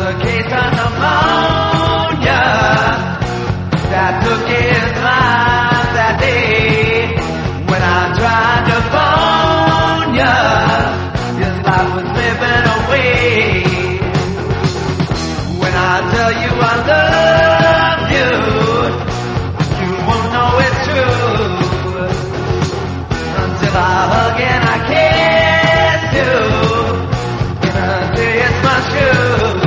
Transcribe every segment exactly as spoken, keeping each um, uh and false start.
a case of pneumonia that took his life that day. When I tried to phone ya, his life was slipping away. When I tell you I love you, you won't know it's true until I hug and I kiss you, and until it's my shoe.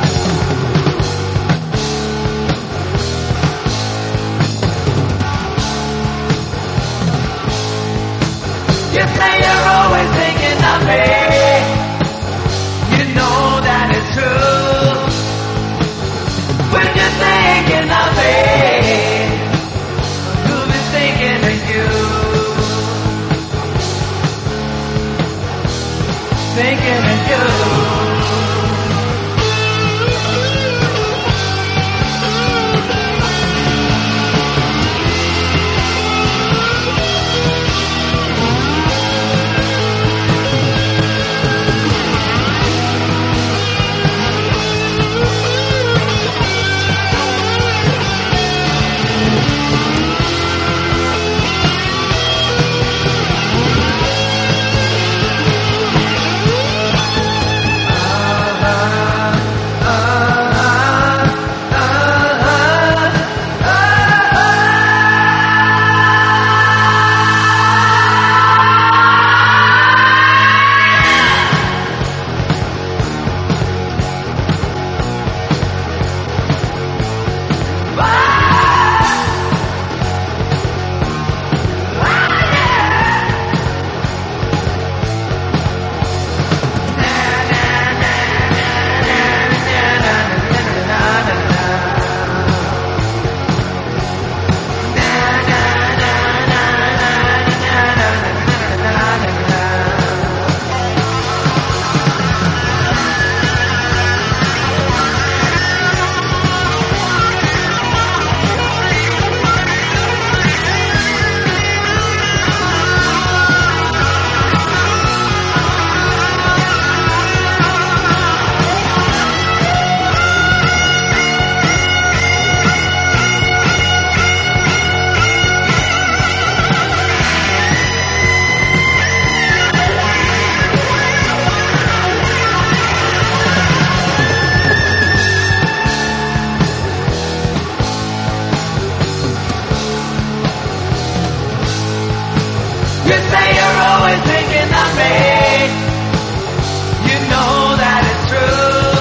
You say you're always thinking of me. You know that it's true. When you're thinking of me, you'll be thinking of you. Thinking of you. You say you're always thinking of me. You know that it's true.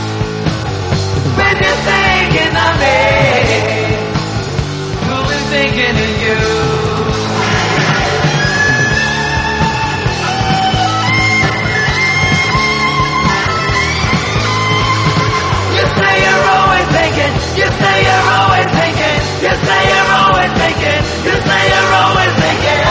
When you're thinking of me, you'll be thinking of you. You say you're always thinking. You say you're always thinking. You say you're always thinking. You say you're always thinking.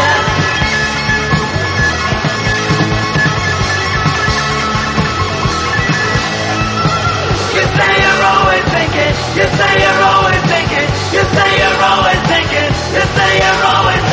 You say you're always thinking, you say you're always thinking, you say you're always